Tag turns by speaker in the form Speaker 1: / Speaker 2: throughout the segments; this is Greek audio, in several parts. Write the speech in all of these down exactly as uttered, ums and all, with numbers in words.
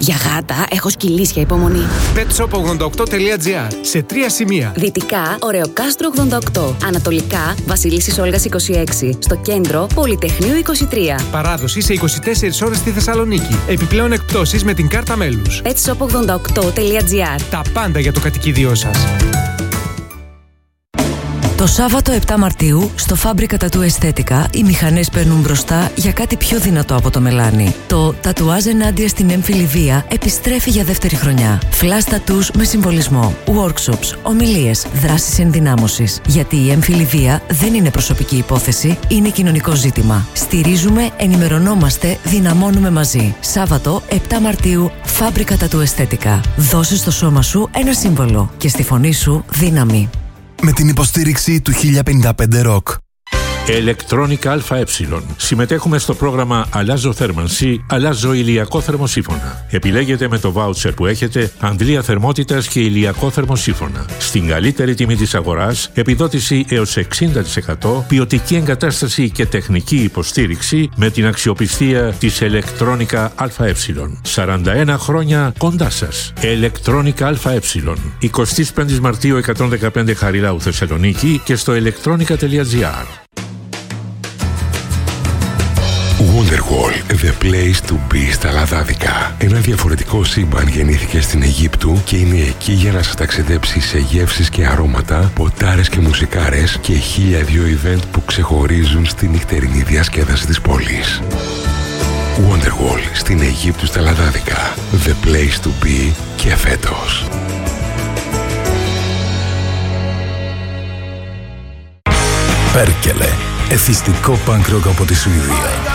Speaker 1: Για γάτα έχω σκυλίσια υπομονή.
Speaker 2: Pet shop ογδόντα οκτώ τελεία τζι άρ. Σε τρία σημεία.
Speaker 1: Δυτικά, Ωρεοκάστρο ογδόντα οκτώ. Ανατολικά, Βασιλίσσης Όλγας είκοσι έξι. Στο κέντρο, Πολυτεχνείου είκοσι τρία.
Speaker 2: Παράδοση σε είκοσι τέσσερις ώρες στη Θεσσαλονίκη. Επιπλέον εκπτώσεις με την κάρτα μέλους.
Speaker 1: pet shop ογδόντα οκτώ τελεία τζι άρ.
Speaker 2: Τα πάντα για το κατοικίδιό σας.
Speaker 3: Το Σάββατο επτά Μαρτίου, στο Φάμπρικα Τατού Αισθέτικα, οι μηχανές παίρνουν μπροστά για κάτι πιο δυνατό από το μελάνι. Το τατουάζ ενάντια στην έμφυλη βία επιστρέφει για δεύτερη χρονιά. Flash tattoos με συμβολισμό, workshops, ομιλίες, δράσεις ενδυνάμωσης. Γιατί η έμφυλη βία δεν είναι προσωπική υπόθεση, είναι κοινωνικό ζήτημα. Στηρίζουμε, ενημερωνόμαστε, δυναμώνουμε μαζί. Σάββατο επτά Μαρτίου, Φάμπρικα Τατού Αισθέτικα. Δώσε στο σώμα σου ένα σύμβολο και στη φωνή σου δύναμη.
Speaker 4: Με την υποστήριξη του χίλια πενήντα πέντε Rock.
Speaker 5: Electronica ΑΕ. Συμμετέχουμε στο πρόγραμμα Αλλάζω θέρμανση, αλλάζω ηλιακό θερμοσύφωνα. Επιλέγετε με το βάουτσερ που έχετε αντλία θερμότητας και ηλιακό θερμοσύφωνα. Στην καλύτερη τιμή της αγοράς, επιδότηση έως εξήντα τοις εκατό, ποιοτική εγκατάσταση και τεχνική υποστήριξη με την αξιοπιστία της Electronica ΑΕ. σαράντα ένα χρόνια κοντά σας. Electronica ΑΕ. εικοστή πέμπτη Μαρτίου εκατόν δεκαπέντε Χαριλάου Θεσσαλονίκη και στο electronica τελεία τζι άρ.
Speaker 6: Wonderwall, the place to be στα Λαδάδικα. Ένα διαφορετικό σύμπαν γεννήθηκε στην Αιγύπτου και είναι εκεί για να σας ταξιδέψει σε γεύσεις και αρώματα, ποτάρες και μουσικάρες και χίλια δύο event που ξεχωρίζουν στη νυχτερινή διασκέδαση της πόλης. Wonderwall στην Αιγύπτου στα Λαδάδικα. The place to be και φέτος.
Speaker 7: Πέρκελε, εθιστικό punk rock από τη Σουηδία.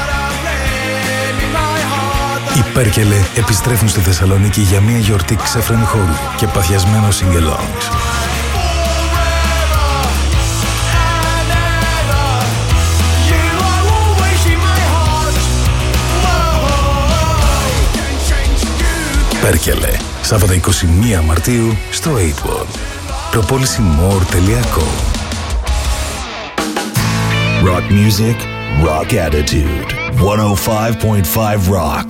Speaker 7: Οι Πέρκελε επιστρέφουν στη Θεσσαλονίκη για μια γιορτή ξέφρενη χορού και παθιασμένο sing-alongs. Πέρκελε, Σάββατο είκοσι μία Μαρτίου στο οκτώ World. προπόληση more τελεία com.
Speaker 8: Rock music, rock attitude. εκατόν πέντε κόμμα πέντε Rock.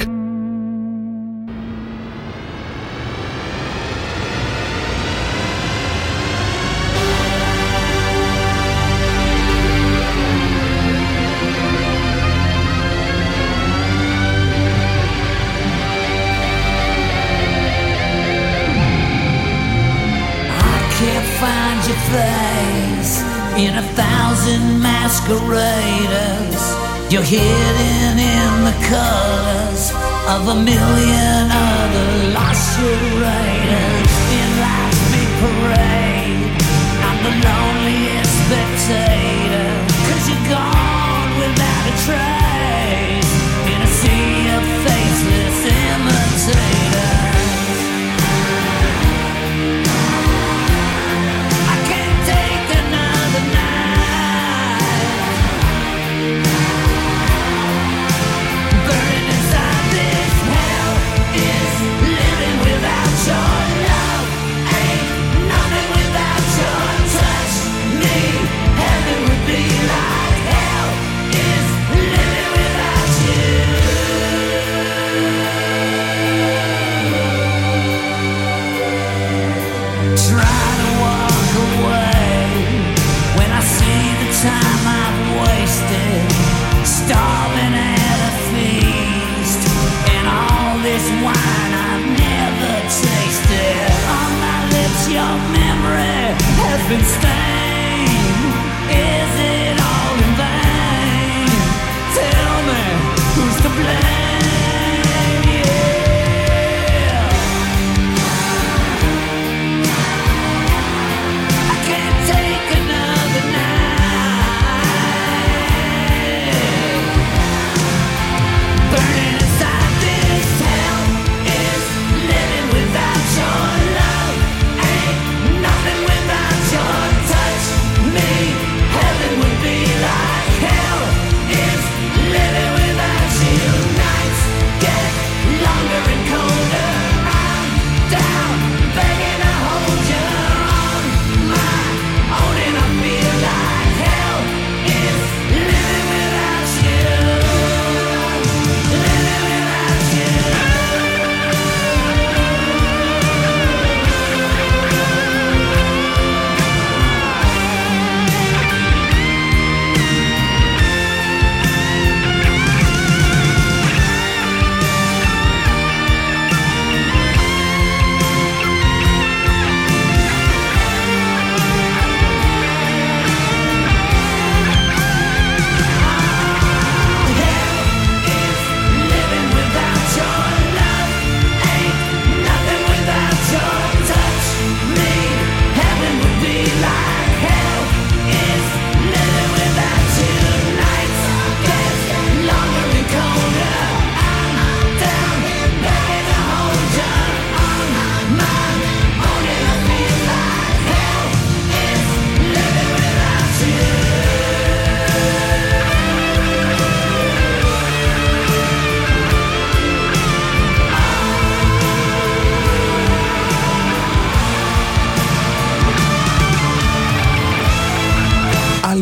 Speaker 9: In a thousand masqueraders, you're hidden in the colors of a million other lacerators. In life's big parade, I'm the loneliest spectator, 'cause you're gone without a trace, in a sea of faceless imitators. Been stained. Is it all in vain? Tell me, who's to blame? Yeah. I can't take another night. Burning inside this town is living without your love. Ain't nothing without your touch.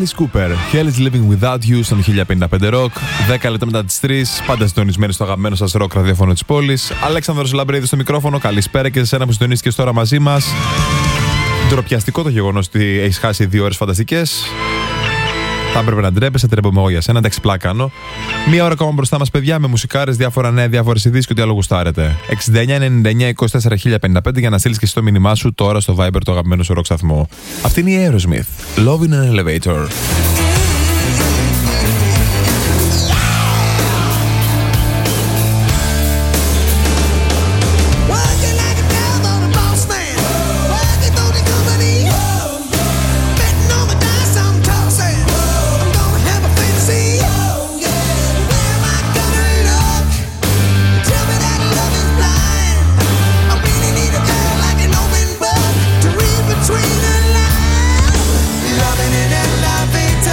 Speaker 10: Alice Cooper, Hell is Living Without You στον χίλια πενήντα πέντε Rock. δέκα λεπτά μετά τις τρεις, πάντα συντονισμένοι στο αγαπημένο σας ροκ ραδιόφωνο της πόλης. Αλέξανδρος Λαμπρίδης στο μικρόφωνο. Καλησπέρα και σε εσένα που συντονίστηκες τώρα μαζί μας. Ντροπιαστικό το γεγονός ότι έχεις χάσει δύο ώρες φανταστικές. Θα έπρεπε να ντρέπεσαι, τρέπομαι εγώ για σένα. Εντάξει, πλάκα κάνω. Μία ώρα ακόμα μπροστά μας, παιδιά, με μουσικάρες, διάφορα νέα, διάφορες ειδήσεις και ό,τι άλλο γουστάρετε. εξήντα εννιά ενενήντα εννιά είκοσι τέσσερα χίλια πενήντα πέντε για να στείλεις και εσύ το μήνυμά σου τώρα στο Viber, το αγαπημένο σου ροκ σταθμό. Αυτή είναι η Aerosmith. Love in an Elevator.
Speaker 9: Loving in an elevator.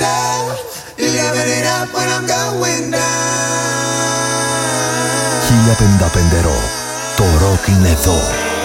Speaker 11: tell. You living it up when I'm going down.
Speaker 8: χίλια πενήντα πέντε Rock. Το rock είναι εδώ.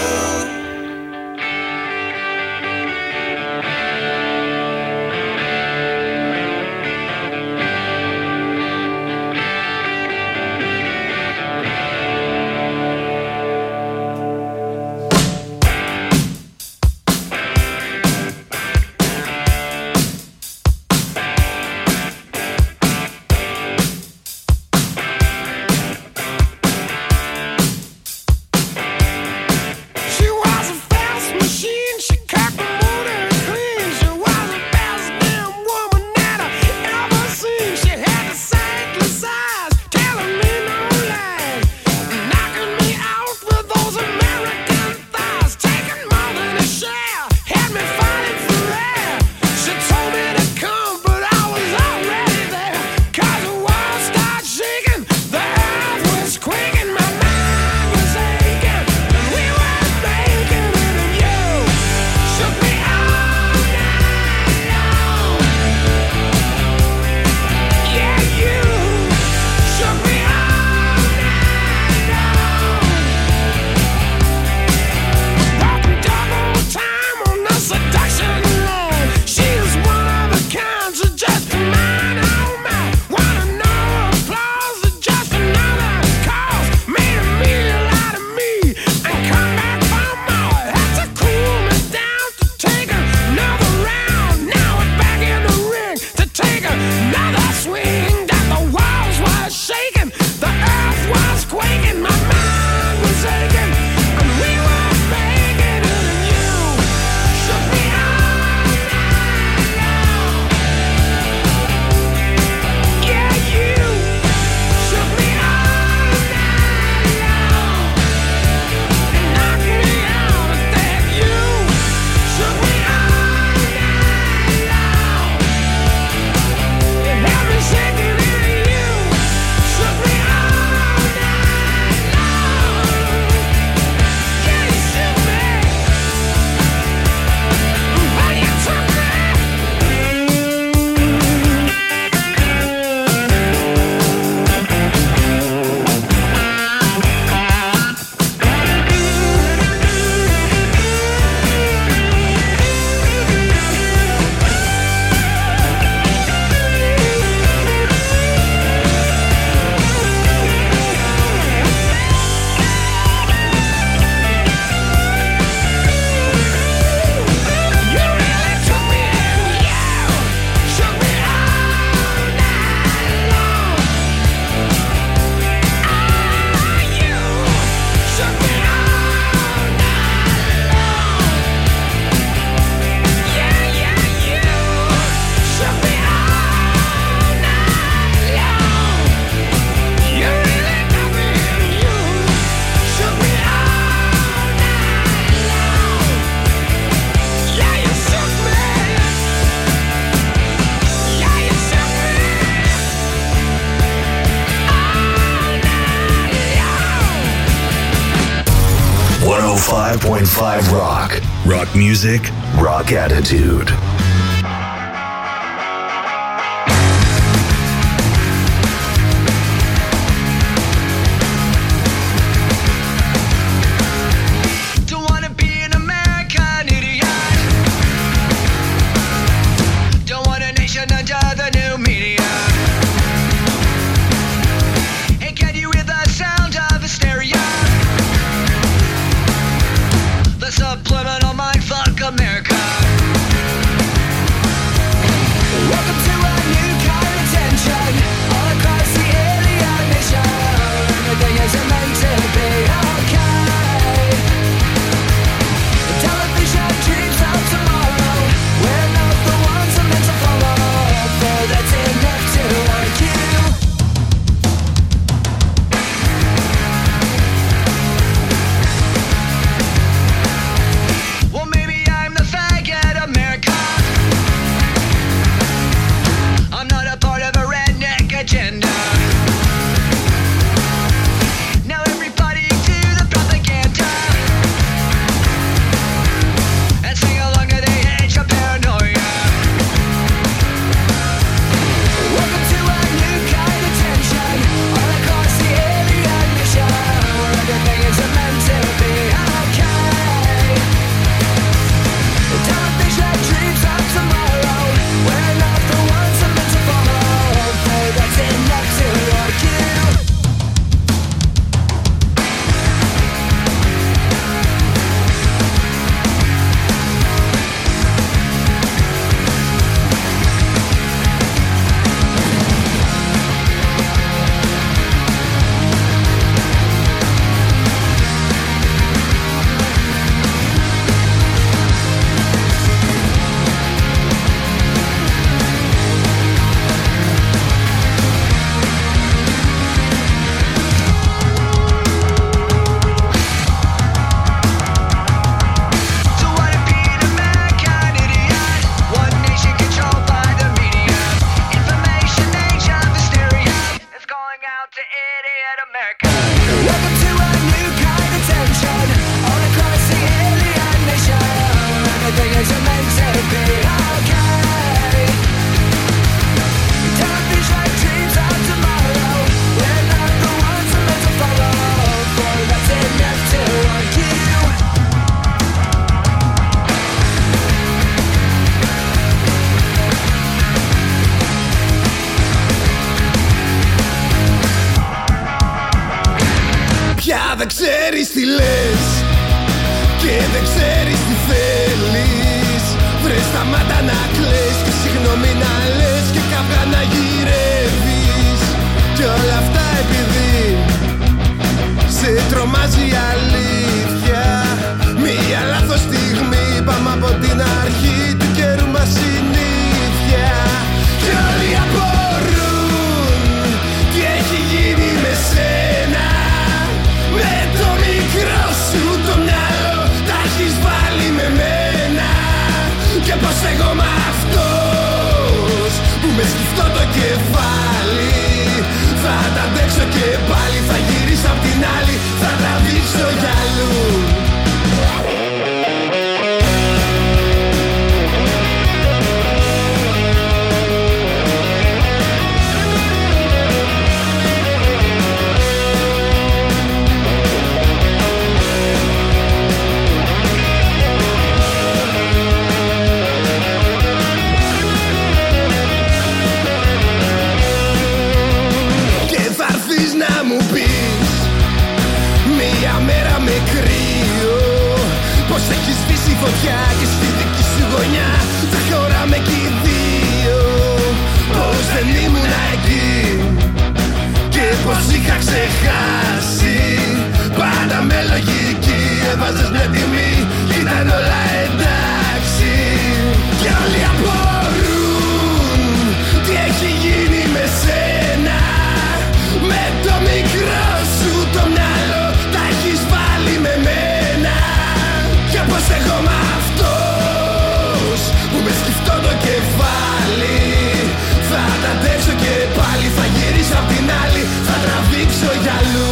Speaker 8: one oh five point five Rock. Rock music, rock attitude.
Speaker 9: Subliminal mindfuck America. out to idiot America. Welcome to a new kind of tension all across the alien nation. Everything isn't meant to be okay. Don't feel like dreams of tomorrow. We're not the ones who meant to follow. For that's enough to want you.
Speaker 12: Πια δεν ξέρεις τι λες και δεν ξέρεις τι θέλεις. Βρες τα μάτα να κλαις και συγγνώμη να λες και καυγά να γυρεύεις. Κι όλα αυτά επειδή σε τρομάζει η αλήθεια. Μία λάθος στιγμή, πάμε από την αρχή του καιρού μας συνήθεια. Κι όλοι απορούν τι έχει γίνει με σένα. Με το μικρό σου το μυαλό τα έχεις βάλει με μένα. Και πως εγώ μ' αυτός που με σκυφτώ το κεφάλι θα τα αντέξω και πάλι. Θα γυρίσω απ' την άλλη, θα τραβήξω για αλλού. Πως έχει σβήσει φωτιά και στη δική σου γωνιά θα χωράμε κι οι δύο. Πως δεν ήμουν εκεί και πως είχα ξεχάσει. Πάντα με λογική έβαζες μια τιμή κι ήταν όλα εντάξει. Κι όλοι απορούν τι έχει γίνει με σένα. Με το μικρό σου το μυαλό τα έχεις βάλει με μένα. Και πως εγώ μ' αυτός που με σκυφτώ το κεφάλι θα τα αντέξω και πάλι. Θα γυρίσω απ' την άλλη, θα τραβήξω για αλλού.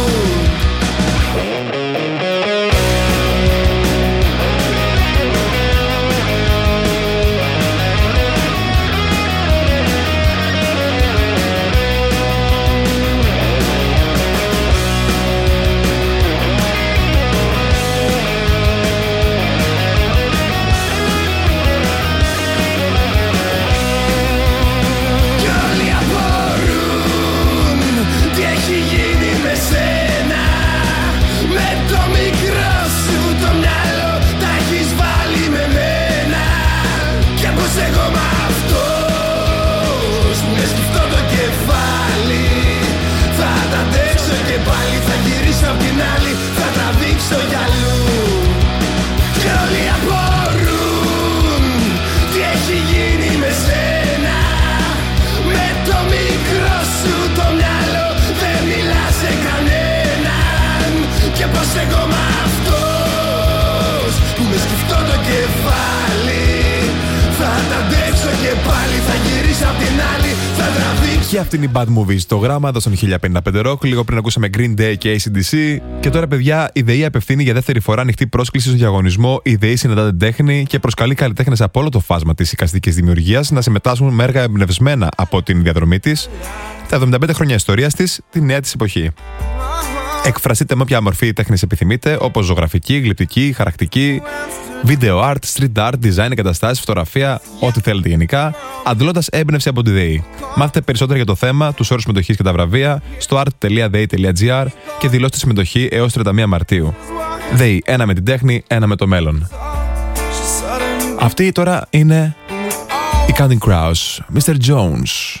Speaker 12: Εγώ μ' αυτός που με σκυφτώ το κεφάλι θα τα αντέξω και πάλι. Θα γυρίσω απ' την άλλη, θα τραβήξω για αλλού. Κι όλοι απορούν τι έχει γίνει με σένα. Με το μικρό σου το μυαλό δεν μιλάς σε κανέναν. Και πως εγώ μ' αυτός που με σκυφτώ το κεφάλι θα τα αντέξω και πάλι. Θα γυρίσω απ' την άλλη, θα τραβήξω.
Speaker 10: Και αυτή είναι η Bad Movies. Το γράμμα εδώ στον χίλια πενήντα πέντε Rock. Λίγο πριν ακούσαμε Green Day και έι σι ντι σι. Και τώρα, παιδιά, η ΔΕΗ απευθύνει για δεύτερη φορά ανοιχτή πρόσκληση στον διαγωνισμό Η ΔΕΗ συναντάται τέχνη και προσκαλεί καλλιτέχνες από όλο το φάσμα της εικαστικής δημιουργίας να συμμετάσχουν με έργα εμπνευσμένα από την διαδρομή της, τα εβδομήντα πέντε χρόνια ιστορίας της, τη νέα της εποχή. Εκφραστείτε με όποια μορφή τέχνης επιθυμείτε, όπως ζωγραφική, γλυπτική, χαρακτική, video art, street art, design, εγκαταστάσεις, φωτογραφία, ό,τι θέλετε γενικά, αντλώντας έμπνευση από τη ΔΕΗ. Μάθετε περισσότερα για το θέμα, τους όρους συμμετοχής και τα βραβεία στο art τελεία δέη τελεία τζι άρ και δηλώστε συμμετοχή έως τριάντα μία Μαρτίου. ΔΕΗ, ένα με την τέχνη, ένα με το μέλλον. Αυτή τώρα είναι η Counting Crows, μίστερ Jones.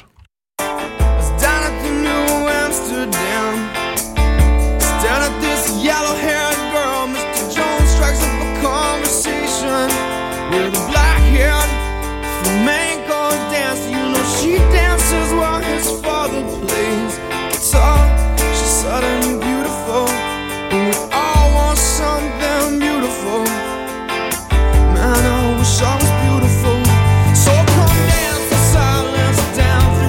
Speaker 13: I was beautiful, so come dance in silence down through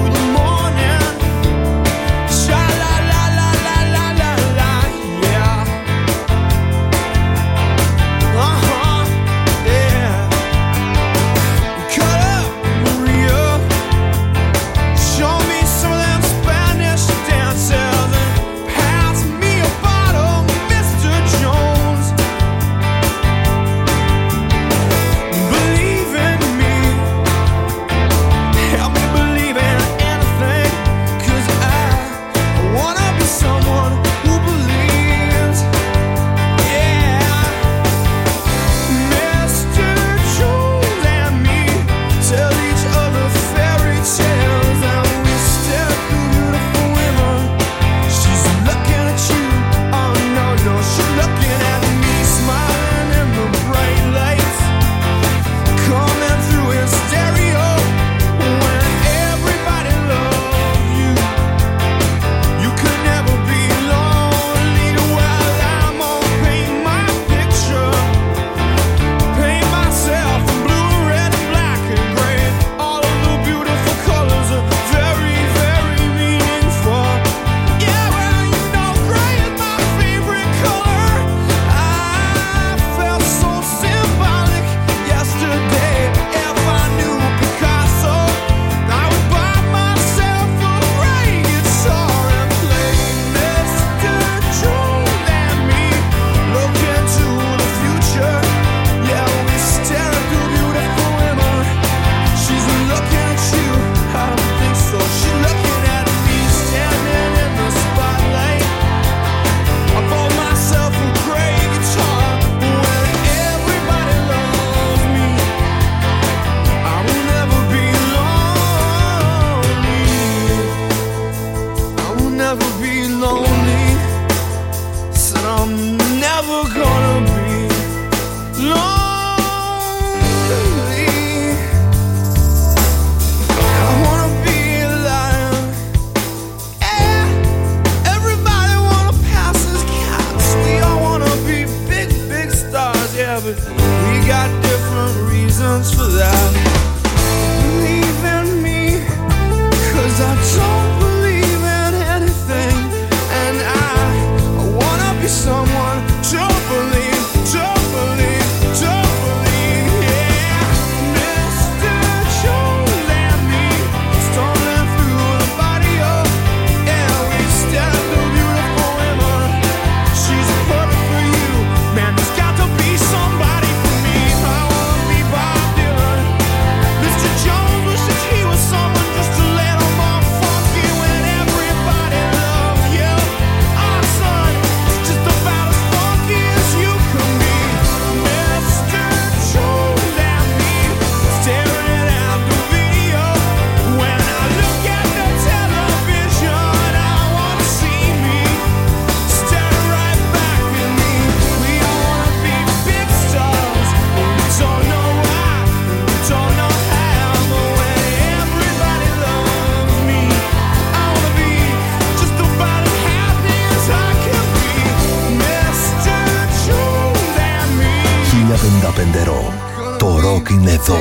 Speaker 12: be lonely. Said I'm never gonna be lonely. I wanna be alive. Yeah. Everybody wanna pass as cats. We all wanna be big, big stars. Yeah, but we got different reasons for that. Believe in me, 'cause I don't believe in anything. And I, I wanna be someone to believe, to believe, to believe, yeah. Mister Jones and me, stumbling through the body of, yeah, we stare at the beautiful woman. She's perfect for you, man, there's got to be somebody for me. I wanna be Bob Dylan. Mister Jones wishes he was someone just a little more funky when everybody loved you. Our son is just about as funky as you can be. Mister Jones and me, staring at the video. When I look at the television, I wanna see me staring right back at me. We all wanna be big stars, but we don't know why, we don't know how. But when everybody loves me, I wanna be just about as happy as I can be. Mister Jones and me.
Speaker 8: χίλια πενήντα πέντε Rock. Το ροκ είναι εδώ.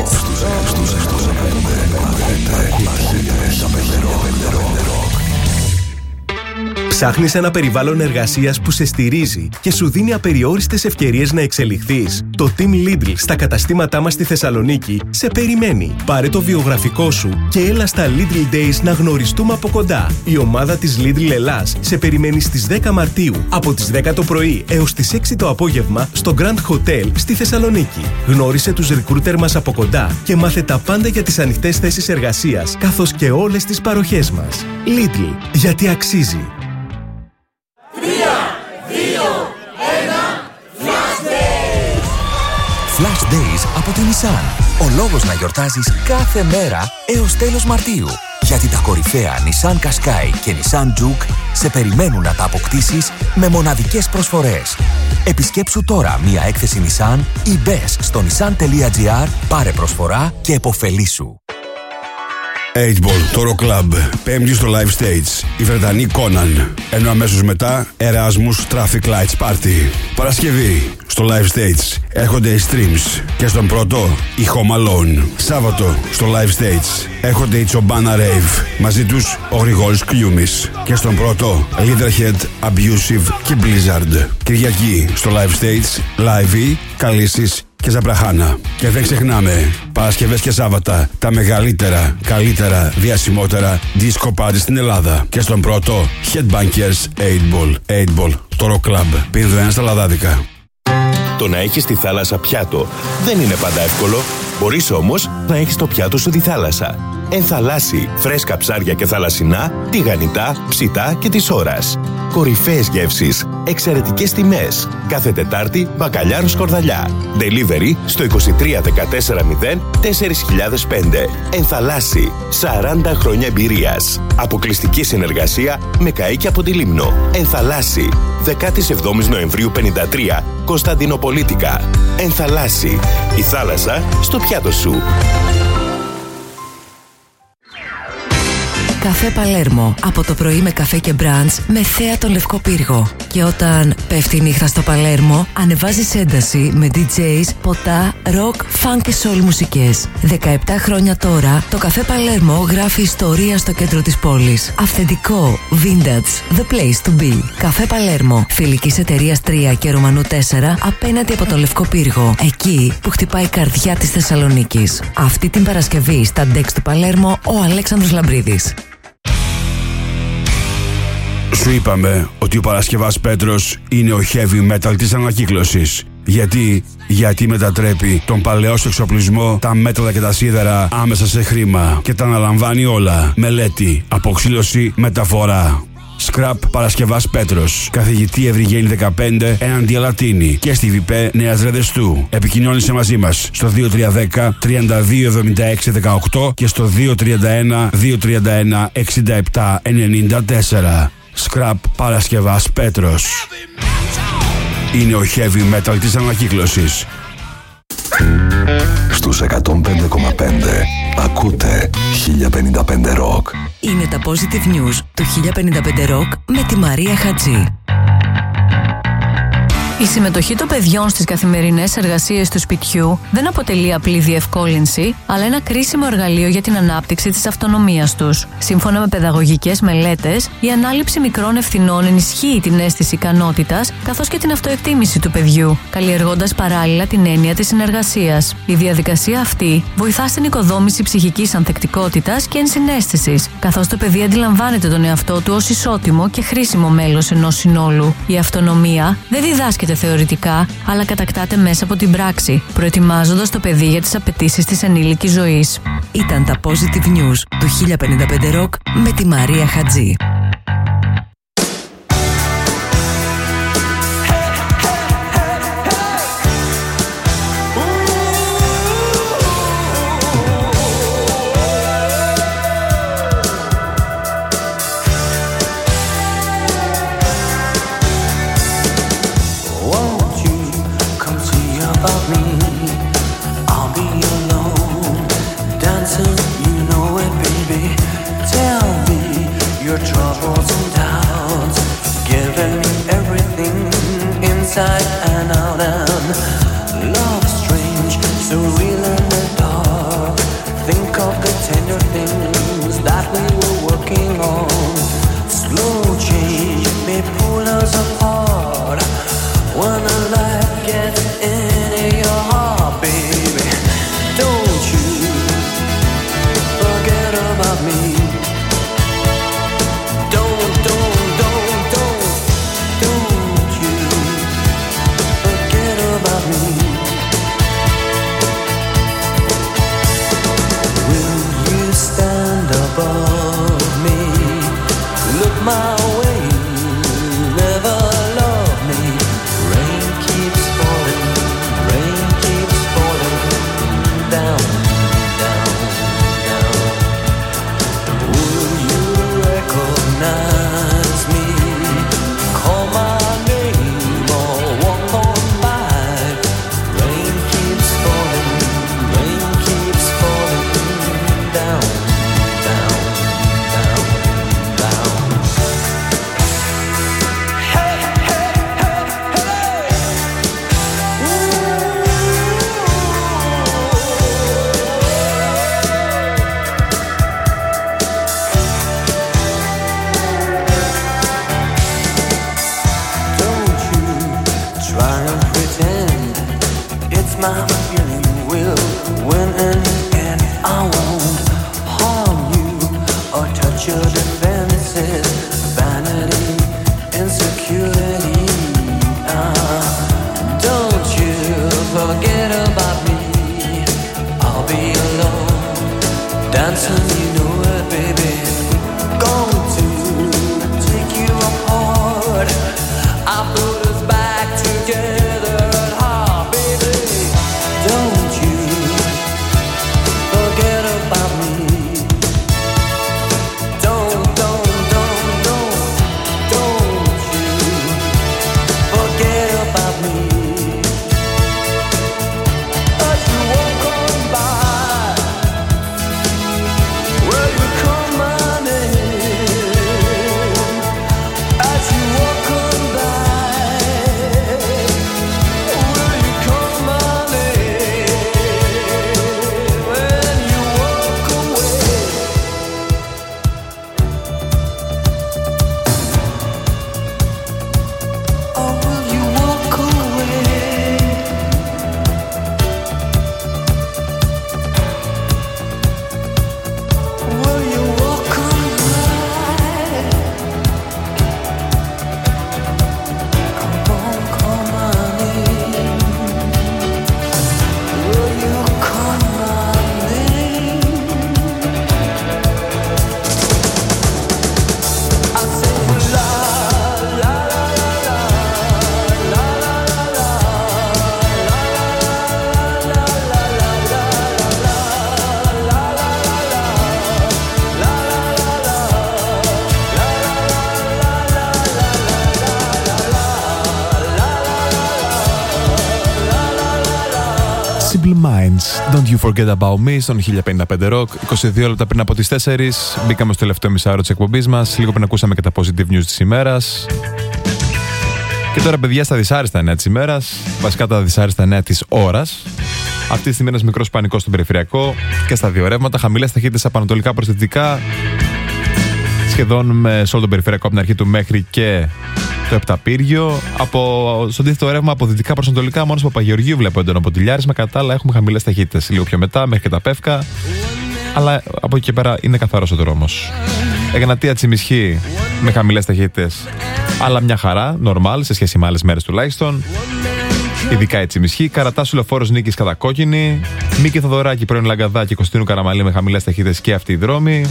Speaker 13: Ψάχνεις ένα περιβάλλον εργασίας που σε στηρίζει και σου δίνει απεριόριστες ευκαιρίες να εξελιχθείς? Το Team Lidl στα καταστήματά μας στη Θεσσαλονίκη σε περιμένει. Πάρε το βιογραφικό σου και έλα στα Lidl Days να γνωριστούμε από κοντά. Η ομάδα της Lidl Ελλάς σε περιμένει στις δέκα Μαρτίου από τις δέκα το πρωί έως τις έξι το απόγευμα στο Grand Hotel στη Θεσσαλονίκη. Γνώρισε τους recruiter μας από κοντά και μάθε τα πάντα για τις ανοιχτές θέσεις εργασίας καθώς και όλες τις παροχές μας. Lidl, γιατί αξίζει.
Speaker 14: Flash Days από την Nissan. Ο λόγος να γιορτάζεις κάθε μέρα έως τέλος Μαρτίου. Γιατί τα κορυφαία Nissan Qashqai και Nissan Juke σε περιμένουν να τα αποκτήσεις με μοναδικές προσφορές. Επισκέψου τώρα μία έκθεση Nissan ή μπες στο nissan.gr, πάρε προσφορά και επωφελήσου.
Speaker 15: οκτώ Ball, το Rock Club, πέμπτη στο Live Stage, η Βρετανή Conan, ενώ αμέσως μετά Erasmus Traffic Lights Party. Παρασκευή, στο Live Stage, έρχονται οι Streams και στον πρώτο η Home Alone. Σάββατο, στο Live Stage, έρχονται οι Chobana Rave, μαζί τους ο Γρηγόρης Κλιούμης και στον πρώτο Leaderhead, Abusive και Blizzard. Κυριακή, στο Live Stage, Live, Καλύσης και Ζαπραχάνα. Και δεν ξεχνάμε, Παρασκευές και Σάββατα, τα μεγαλύτερα, καλύτερα, διασημότερα disco party στην Ελλάδα. Και στον πρώτο, Headbangers οκτώ Ball. οκτώ Ball, το Rock Club. Πίνδο ένα στα λαδάδικα.
Speaker 16: Το να έχεις τη θάλασσα πιάτο δεν είναι πάντα εύκολο. Μπορείς όμως να έχεις το πιάτο σου τη θάλασσα. Ενθαλάσσι, φρέσκα ψάρια και θαλασσινά, τηγανιτά, ψητά και της ώρας. Κορυφαίες γεύσεις, εξαιρετικές τιμές. Κάθε Τετάρτη, μπακαλιάρο σκορδαλιά. Delivery στο είκοσι τρία δεκατέσσερα μηδέν τέσσερα χιλιάδες πέντε. Ενθαλάσσι, σαράντα χρόνια εμπειρίας. Αποκλειστική συνεργασία με καΐκι από τη Λίμνο. Ενθαλάσσι, δεκαεπτά Νοεμβρίου πενήντα τρία, Κωνσταντινοπολίτικα. Ενθαλάσσι, η θάλασσα στο πιάτο σου.
Speaker 3: Καφέ Παλέρμο. Από το πρωί με καφέ και μπραντς με θέα τον Λευκό Πύργο. Και όταν πέφτει η νύχτα στο Παλέρμο, ανεβάζεις ένταση με ντι τζέις, ποτά, ροκ, φανκ και σολ μουσικές. δεκαεπτά χρόνια τώρα, το Καφέ Παλέρμο γράφει ιστορία στο κέντρο της πόλης. Αυθεντικό, vintage, the place to be. Καφέ Παλέρμο, φιλικής εταιρείας τρία και Ρωμανού τέσσερα, απέναντι από τον Λευκό Πύργο. Εκεί που χτυπάει η καρδιά της Θεσσαλονίκης. Αυτή την Παρασκευή στα ντεξ του Παλέρμο, ο Αλέξανδρος Λαμπρίδης.
Speaker 15: Σου είπαμε ότι ο Παρασκευάς Πέτρος είναι ο heavy metal της ανακύκλωσης. Γιατί, γιατί μετατρέπει τον παλαιό σου εξοπλισμό, τα μέταλλα και τα σίδερα άμεσα σε χρήμα και τα αναλαμβάνει όλα. Μελέτη, αποξήλωση, μεταφορά. Scrap Παρασκευάς Πέτρος. Καθηγητή Ευρυγένη δεκαπέντε, έναντι Αλατίνη και στη ΒΙΠΕ Νέας Ρεδεστού. Επικοινώνησε μαζί μας στο δύο τρία ένα μηδέν τρία δύο εβδομήντα έξι δεκαοκτώ και στο δύο τρία ένα δύο τρία ένα εξήντα επτά ενενήντα τέσσερα. Scrap Παρασκευάς Πέτρος. Είναι ο heavy metal της ανακύκλωσης.
Speaker 17: Στους εκατόν πέντε κόμμα πέντε ακούτε χίλια πενήντα πέντε Rock.
Speaker 3: Είναι τα Positive News του χίλια πενήντα πέντε Rock με τη Μαρία Χατζή.
Speaker 18: Η συμμετοχή των παιδιών στις καθημερινές εργασίες του σπιτιού δεν αποτελεί απλή διευκόλυνση, αλλά ένα κρίσιμο εργαλείο για την ανάπτυξη της αυτονομίας τους. Σύμφωνα με παιδαγωγικές μελέτες, η ανάληψη μικρών ευθυνών ενισχύει την αίσθηση ικανότητας καθώς και την αυτοεκτίμηση του παιδιού, καλλιεργώντας παράλληλα την έννοια της συνεργασίας. Η διαδικασία αυτή βοηθά στην οικοδόμηση ψυχικής ανθεκτικότητας και ενσυναίσθησης, καθώς το παιδί αντιλαμβάνεται τον εαυτό του ως ισότιμο και χρήσιμο μέλος ενός συνόλου. Η αυτονομία δεν διδάσκεται θεωρητικά, αλλά κατακτάται μέσα από την πράξη, προετοιμάζοντας το παιδί για τις απαιτήσεις της ενήλικης ζωής.
Speaker 3: Ήταν τα Positive News του χίλια πενήντα πέντε Rock με τη Μαρία Χατζή.
Speaker 9: My way, never alone.
Speaker 10: Simple Minds, Don't You Forget About Me στον χίλια πενήντα πέντε Rock. είκοσι δύο λεπτά πριν από τις τέσσερις μπήκαμε στο τελευταίο μισάωρο της εκπομπής μας. Λίγο πριν ακούσαμε και τα positive news της ημέρας. Και τώρα, παιδιά, στα δυσάρεστα νέα της ημέρας, βασικά τα δυσάρεστα νέα της ώρας. Αυτή τη στιγμή ένας μικρός πανικός στον περιφερειακό και στα δύο ρεύματα. Χαμηλές ταχύτητες από ανατολικά προς δυτικά, σχεδόν με σε όλο τον περιφερειακό από την αρχή του μέχρι και το Επταπύργιο. Από, στο αντίθετο ρεύμα από δυτικά προς ανατολικά, μόνο στο Παπαγεωργίου βλέπω έντονο ποτηλιάρισμα. Κατά τα άλλα, έχουμε χαμηλές ταχύτητες. Λίγο πιο μετά, μέχρι και τα Πεύκα. Αλλά από εκεί και πέρα είναι καθαρός ο δρόμος. Εγνατία Τσιμισχή με χαμηλές ταχύτητες, αλλά μια χαρά, normal σε σχέση με άλλες μέρες τουλάχιστον. Ειδικά η Τσιμισχή. Καρατάσου Λεωφόρος Νίκης κατά κόκκινη. Μίκη Θοδωράκη πρώην Λαγκαδά και Κωστίνου Καραμαλή με χαμηλές ταχύτητες και αυτοί οι δρόμοι.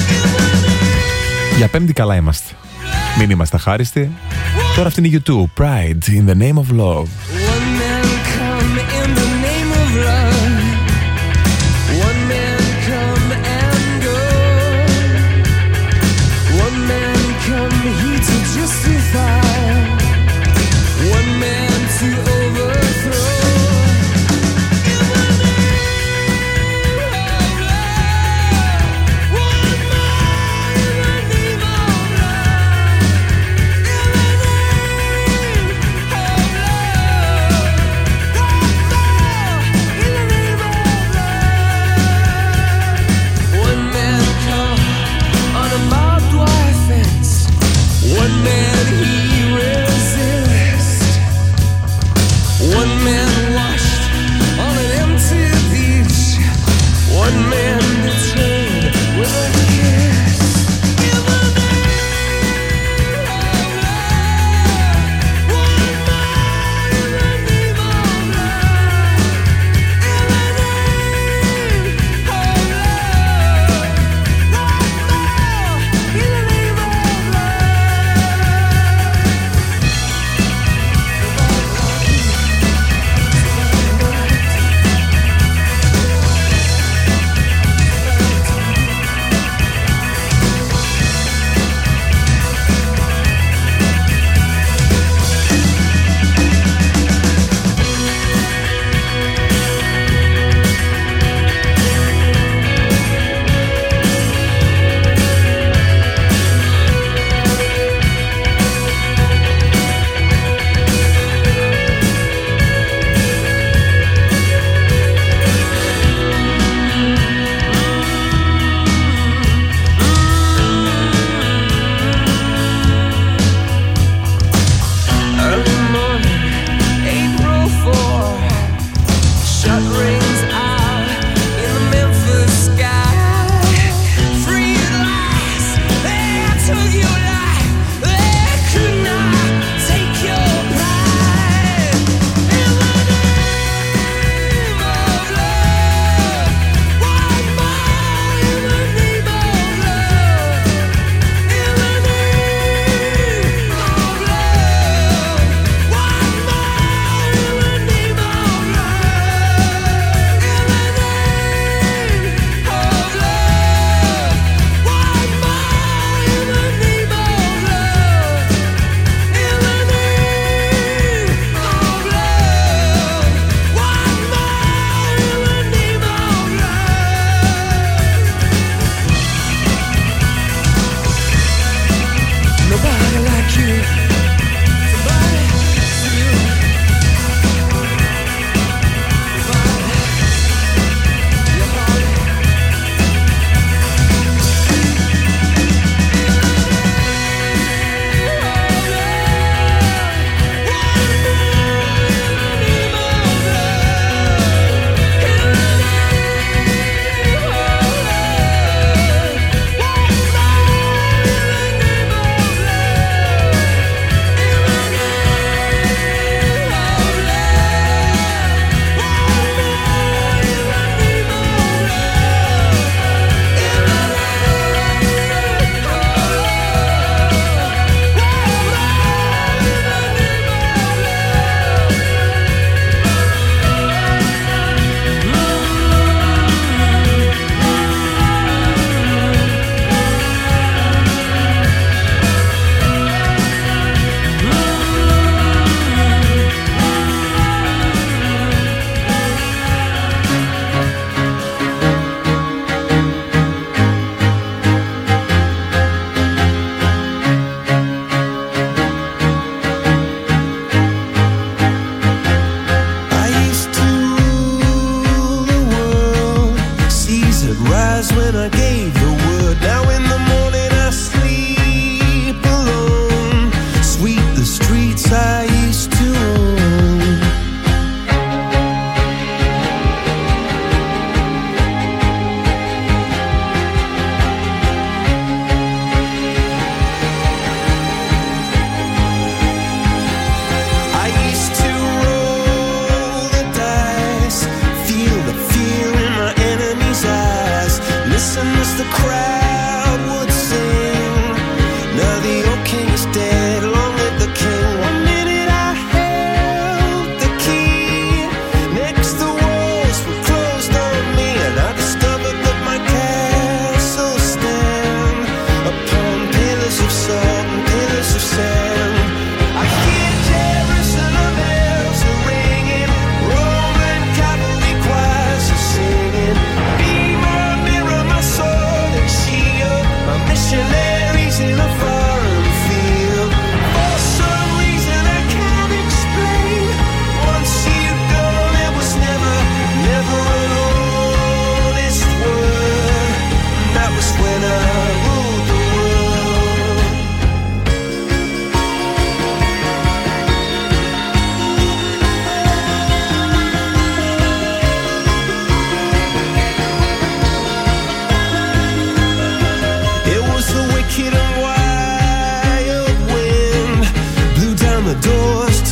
Speaker 10: Για Πέμπτη καλά είμαστε. Μην είμαστε αχάριστοι. Τώρα αυτή είναι η YouTube. Pride in the name of love.
Speaker 9: Love.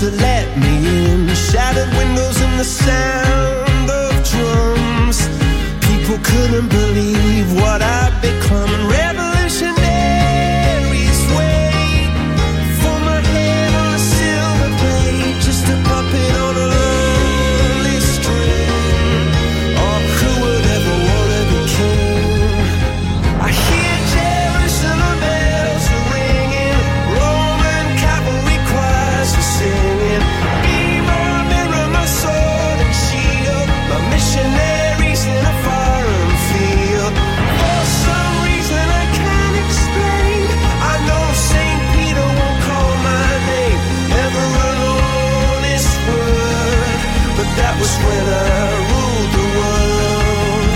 Speaker 12: to let me in. Shattered windows and the sound of drums. People couldn't believe what I'd become. And revolutionaries wait for my head on a silver plate, just a puppet on a lonely string. Oh, who would ever want to be king? I hear Jerusalem bells are ringing, Roman cavalry choirs are singing. Be my mirror, my sword and shield, my missionaries in a foreign field. For some reason I can't explain, I know Saint Peter won't call my name ever alone this word, but that was when I ruled the world.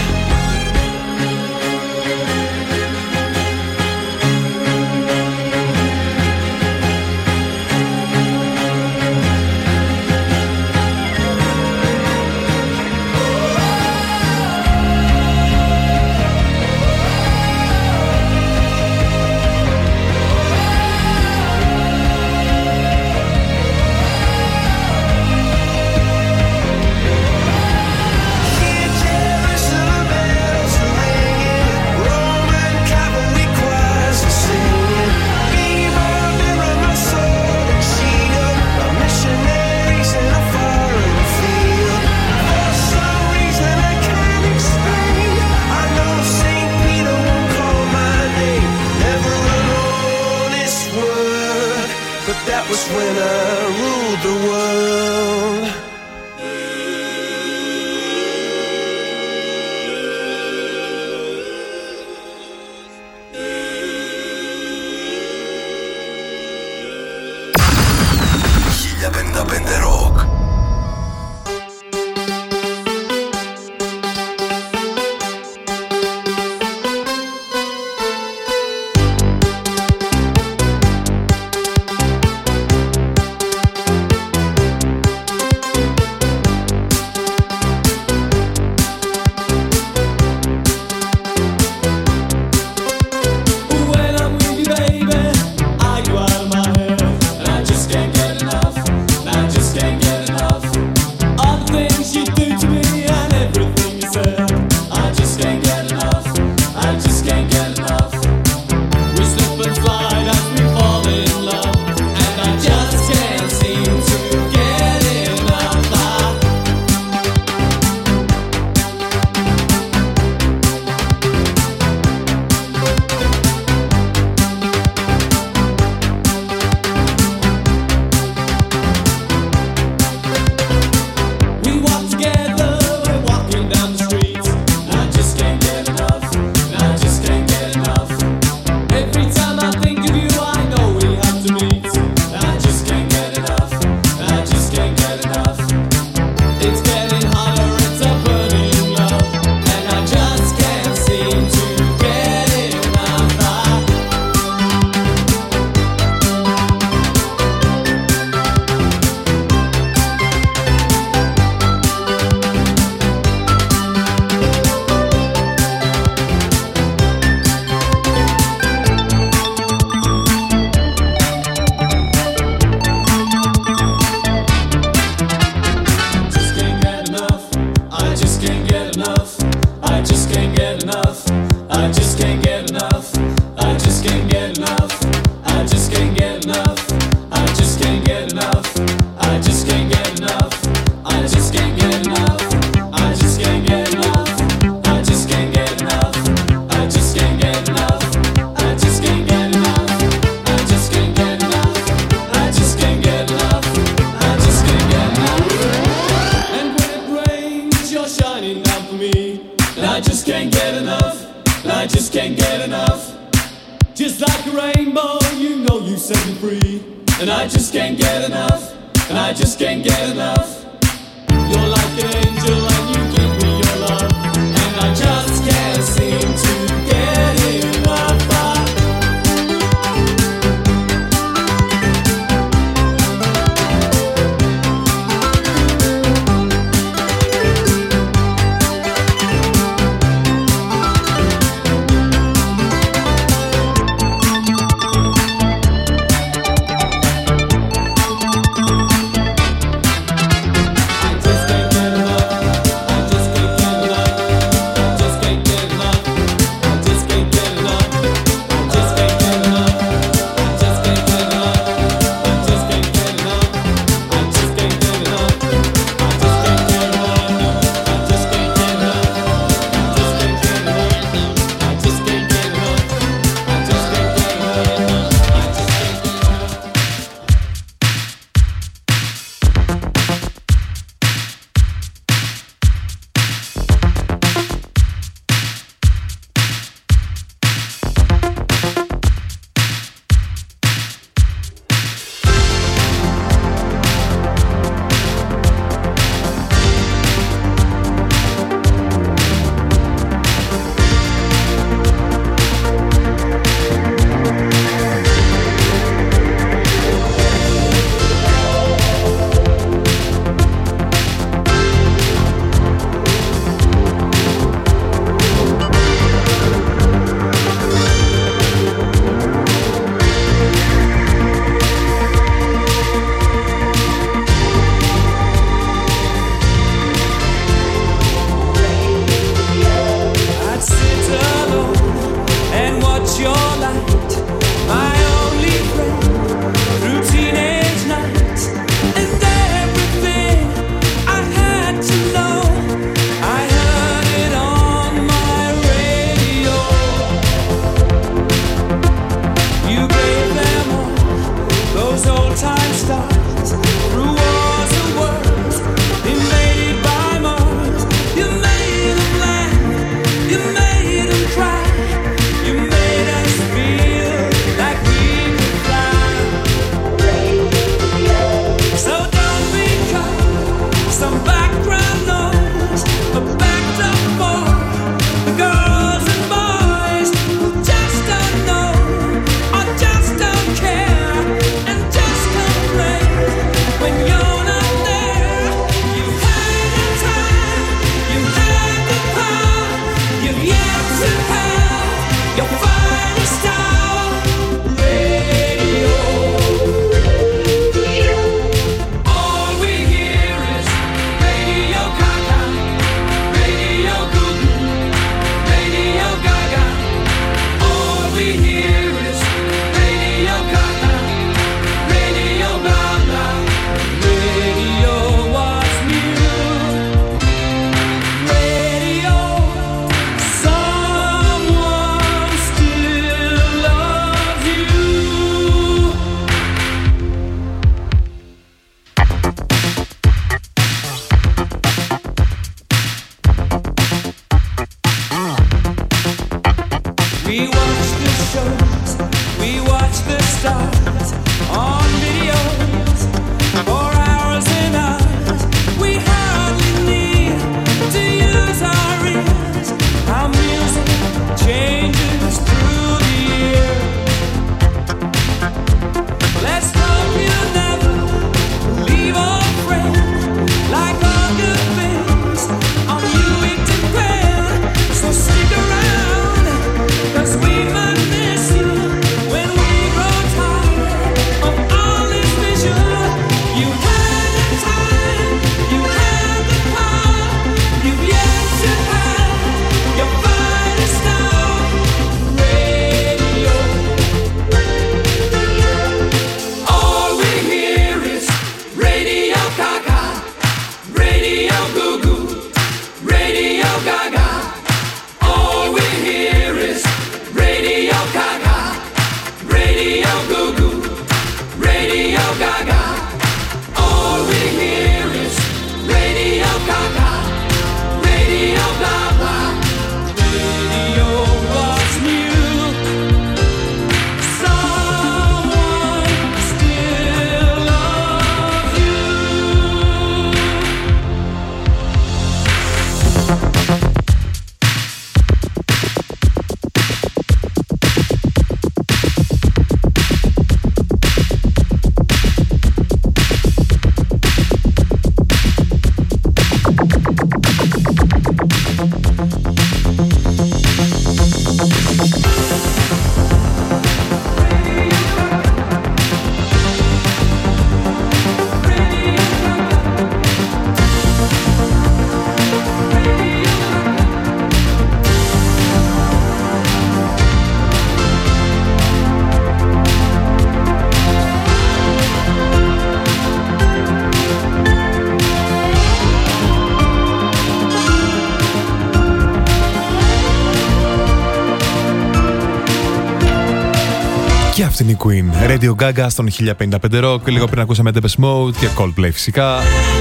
Speaker 12: Hear Jerusalem bells are ringing, Roman cavalry choirs are singing. Be my mirror, my sword and shield, my missionaries in a foreign field. For some reason I can't explain, I know Saint Peter won't call my name ever alone this word, but that was when I ruled the world.
Speaker 17: χίλια πενήντα πέντε Rock.
Speaker 9: When I'm with you, baby, are you out of my head? And I just can't get enough. And I just can't get enough. All the things you do to me and everything you said. I just can't get enough. I just can't get enough. We slip and slide as we fall in love, and I just can't seem to get enough. I We walk together, we're walking down the street. And I just can't get enough. And I just can't get enough. Every time I think of you, I know we have to meet. And I just can't get enough. And I just can't get enough. It's getting hotter, it's a burning love, and I just can't seem to get enough. I just can't get enough. I just can't get enough. I just can't get enough. I just can't get enough. I just can't get enough. I just can't get enough. I just can't get enough. I just can't get enough. I just can't get enough. I just can't get enough. I just can't get enough. I just can't get enough. I just can't get enough. I just can't get enough. I just can't get enough. I just can't get enough. And when it rains, you're shining down for me. And I just can't get enough. And I just can't get enough. Just like a rainbow, you know you set me free. And I just can't get enough. And I just can't get enough. You're like an angel and you give me your love, and I just can't seem to get enough. I
Speaker 10: Και αυτή είναι η Queen. Radio Gaga στον χίλια πενήντα πέντε Rock. Λίγο πριν ακούσαμε Depeche Mode και Coldplay φυσικά.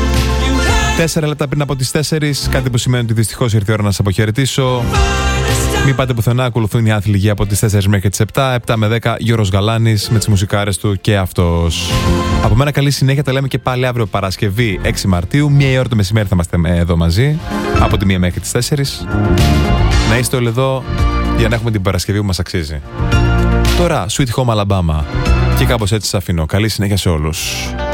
Speaker 10: Τέσσερα λεπτά πριν από τις τέσσερις. Κάτι που σημαίνει ότι δυστυχώς ήρθε η ώρα να σας αποχαιρετήσω. Μην πάτε πουθενά, ακολουθούν οι άθλοι γη από τις τέσσερις μέχρι τις επτά. επτά με δέκα Γιώργος Γαλάνης με τις μουσικάρες του και αυτός. Από μένα καλή συνέχεια, τα λέμε και πάλι αύριο Παρασκευή έξι Μαρτίου. Μία η ώρα το μεσημέρι θα είμαστε εδώ μαζί. Από τη μία μέχρι τις τέσσερις. Να είστε όλοι εδώ για να έχουμε την Παρασκευή που μας αξίζει. Τώρα, Sweet Home Alabama. Και κάπως έτσι σας αφήνω. Καλή συνέχεια σε όλους.